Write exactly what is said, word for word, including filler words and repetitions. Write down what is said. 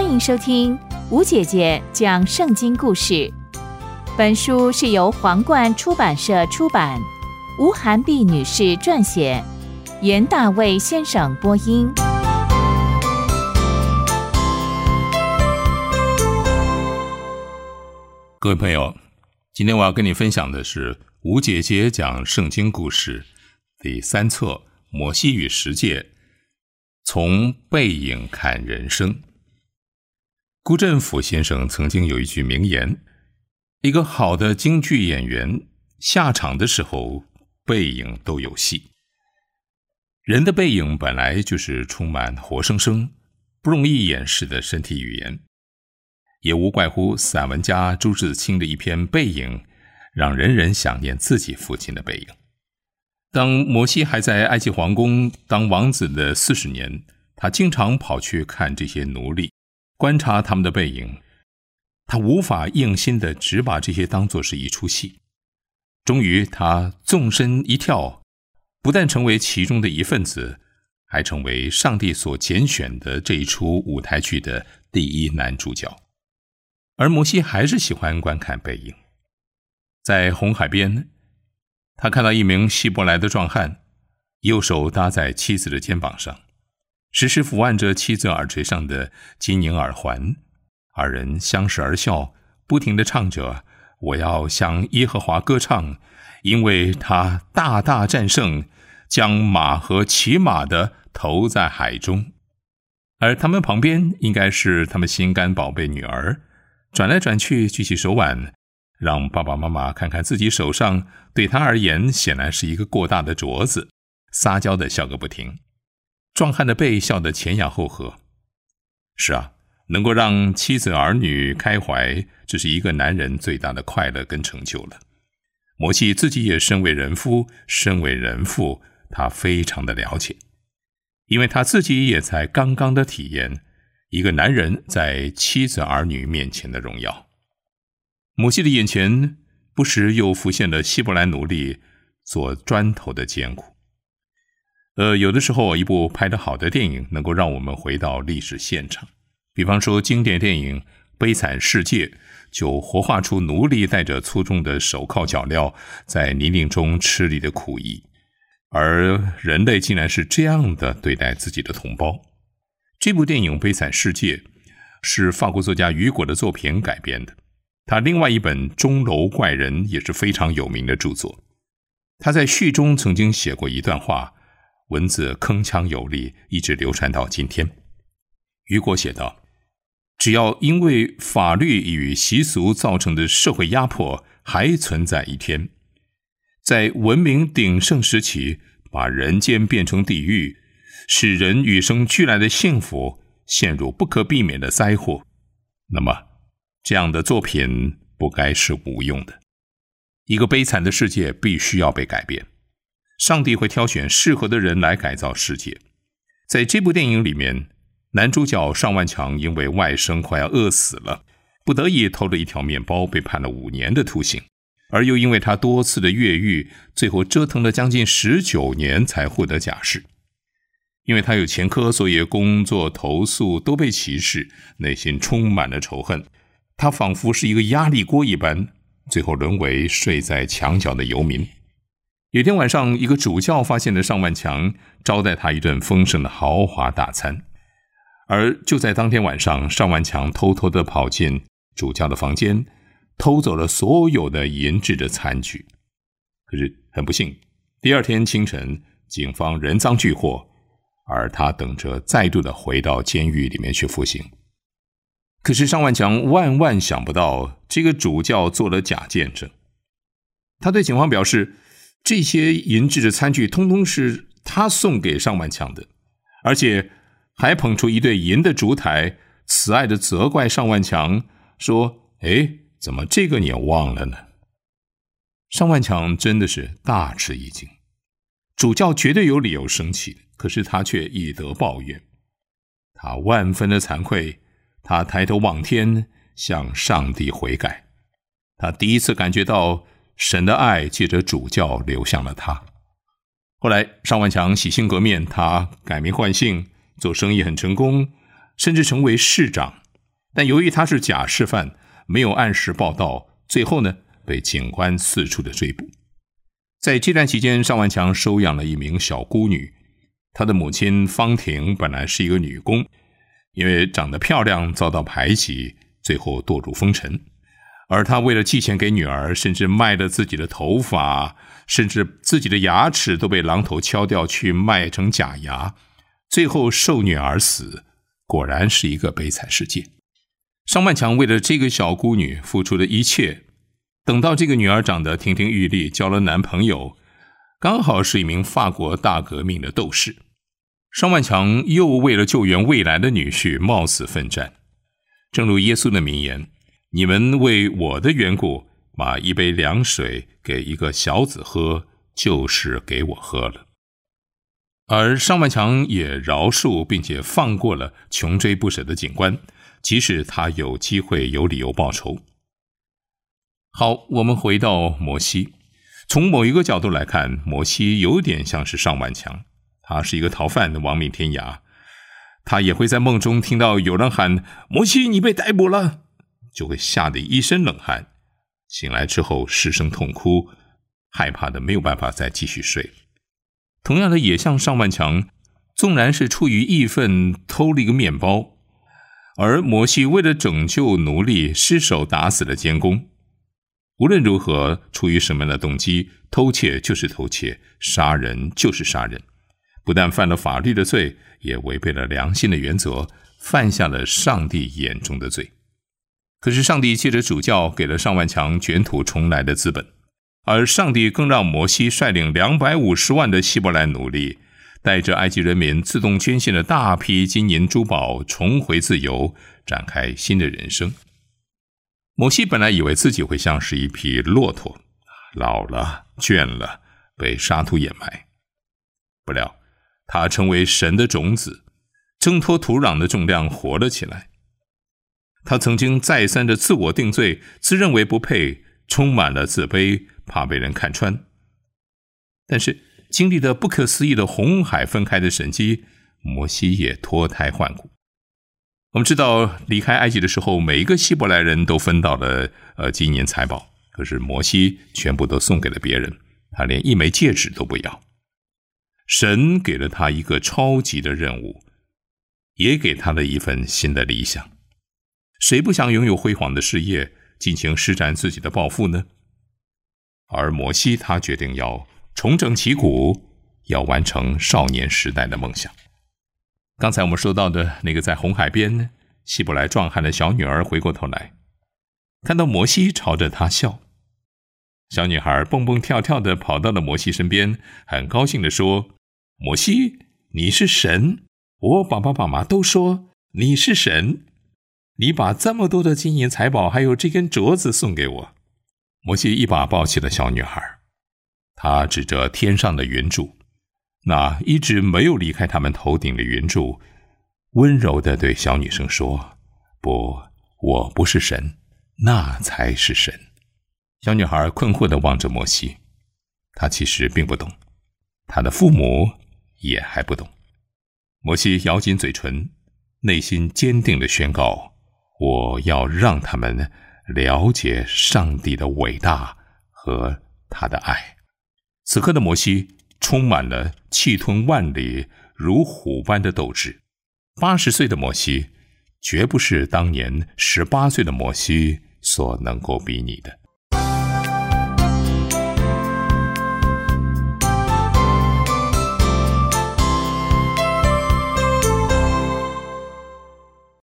欢迎收听吴姐姐讲圣经故事。本书是由皇冠出版社出版，吴涵碧女士撰写，袁大卫先生播音。 各位朋友，今天我要跟你分享的是吴姐姐讲圣经故事第三册摩西与十诫，从背影看人生。辜振甫先生曾经有一句名言，一个好的京剧演员下场的时候背影都有戏。人的背影本来就是充满活生生不容易掩饰的身体语言，也无怪乎散文家朱自清的一篇《背影》让人人想念自己父亲的背影。当摩西还在埃及皇宫当王子的四十年，他经常跑去看这些奴隶，观察他们的背影，他无法硬心地只把这些当作是一出戏。终于他纵身一跳，不但成为其中的一份子，还成为上帝所拣选的这一出舞台剧的第一男主角。而摩西还是喜欢观看背影。在红海边，他看到一名希伯来的壮汉，右手搭在妻子的肩膀上，时时抚按着妻子耳垂上的金银耳环，二人相视而笑，不停地唱着我要向耶和华歌唱，因为他大大战胜，将马和骑马的投在海中。而他们旁边应该是他们心肝宝贝女儿，转来转去举起手腕，让爸爸妈妈看看自己手上对他而言显然是一个过大的镯子，撒娇地笑个不停。壮汉的背笑得前仰后合。是啊，能够让妻子儿女开怀，这是一个男人最大的快乐跟成就了。摩西自己也身为人夫，身为人父，他非常的了解，因为他自己也才刚刚的体验一个男人在妻子儿女面前的荣耀。摩西的眼前不时又浮现了希伯来奴隶做砖头的艰苦。呃，有的时候一部拍得好的电影能够让我们回到历史现场，比方说经典电影《悲惨世界》就活化出奴隶带着粗重的手铐脚镣在泥泞中吃力的苦役，而人类竟然是这样的对待自己的同胞。这部电影《悲惨世界》是法国作家雨果的作品改编的，他另外一本《钟楼怪人》也是非常有名的著作。他在序中曾经写过一段话，文字铿锵有力，一直流传到今天。雨果写道，只要因为法律与习俗造成的社会压迫还存在一天，在文明鼎盛时期把人间变成地狱，使人与生俱来的幸福陷入不可避免的灾祸，那么这样的作品不该是无用的。一个悲惨的世界必须要被改变，上帝会挑选适合的人来改造世界。在这部电影里面，男主角尚万强因为外甥快要饿死了，不得已偷了一条面包，被判了五年的徒刑，而又因为他多次的越狱，最后折腾了将近十九年才获得假释。因为他有前科，所以工作投诉都被歧视，内心充满了仇恨。他仿佛是一个压力锅一般，最后沦为睡在墙角的游民。有天晚上，一个主教发现了尚万强，招待他一顿丰盛的豪华大餐。而就在当天晚上，尚万强偷偷地跑进主教的房间，偷走了所有的银质的餐具。可是很不幸，第二天清晨，警方人赃俱获，而他等着再度的回到监狱里面去服刑。可是尚万强万万想不到，这个主教做了假见证。他对警方表示，这些银质的餐具通通是他送给尚万强的，而且还捧出一对银的烛台，慈爱的责怪尚万强说，诶，怎么这个你也忘了呢？尚万强真的是大吃一惊，主教绝对有理由生气，可是他却以德报怨。他万分的惭愧，他抬头望天，向上帝悔改。他第一次感觉到神的爱借着主教流向了他。后来尚万强洗心革面，他改名换姓，做生意很成功，甚至成为市长。 但由于他是假释犯，没有按时报到，最后呢被警官四处的追捕。在这段期间，尚万强收养了一名小孤女，她的母亲方婷本来是一个女工，因为长得漂亮遭到排挤，最后堕入风尘。而他为了寄钱给女儿，甚至卖了自己的头发，甚至自己的牙齿都被榔头敲掉去卖成假牙，最后受虐而死，果然是一个悲惨世界。尚万强为了这个小孤女付出的一切，等到这个女儿长得亭亭玉立，交了男朋友，刚好是一名法国大革命的斗士。尚万强又为了救援未来的女婿冒死奋战。正如耶稣的名言，你们为我的缘故把一杯凉水给一个小子喝，就是给我喝了。而尚万强也饶恕并且放过了穷追不舍的警官，即使他有机会有理由报仇。好，我们回到摩西。从某一个角度来看，摩西有点像是尚万强，他是一个逃犯，亡命天涯。他也会在梦中听到有人喊摩西你被逮捕了，就会吓得一身冷汗，醒来之后失声痛哭，害怕的没有办法再继续睡。同样的也像尚万强，纵然是出于义愤偷了一个面包，而摩西为了拯救奴隶失手打死了监工。无论如何，出于什么样的动机，偷窃就是偷窃，杀人就是杀人，不但犯了法律的罪，也违背了良心的原则，犯下了上帝眼中的罪。可是上帝借着主教给了尚万强卷土重来的资本，而上帝更让摩西率领两百五十万的希伯来奴隶，带着埃及人民自动捐献了大批金银珠宝，重回自由，展开新的人生。摩西本来以为自己会像是一匹骆驼，老了倦了，被沙土掩埋，不料他成为神的种子，挣脱土壤的重量，活了起来。他曾经再三的自我定罪，自认为不配，充满了自卑，怕被人看穿。但是经历了不可思议的红海分开的神迹，摩西也脱胎换骨。我们知道离开埃及的时候，每一个希伯来人都分到了呃金银财宝，可是摩西全部都送给了别人，他连一枚戒指都不要。神给了他一个超级的任务，也给他了一份新的理想。谁不想拥有辉煌的事业，尽情施展自己的抱负呢？而摩西他决定要重整旗鼓，要完成少年时代的梦想。刚才我们说到的那个在红海边希伯来壮汉的小女儿回过头来，看到摩西朝着她笑。小女孩蹦蹦跳跳地跑到了摩西身边，很高兴地说，摩西，你是神，我爸爸妈妈都说你是神，你把这么多的金银财宝还有这根镯子送给我。摩西一把抱起了小女孩，他指着天上的云柱，那一直没有离开他们头顶的云柱，温柔地对小女生说，不，我不是神，那才是神。小女孩困惑地望着摩西，她其实并不懂，她的父母也还不懂。摩西咬紧嘴唇，内心坚定地宣告，我要让他们了解上帝的伟大和他的爱。此刻的摩西充满了气吞万里如虎般的斗志。八十岁的摩西绝不是当年十八岁的摩西所能够比拟的。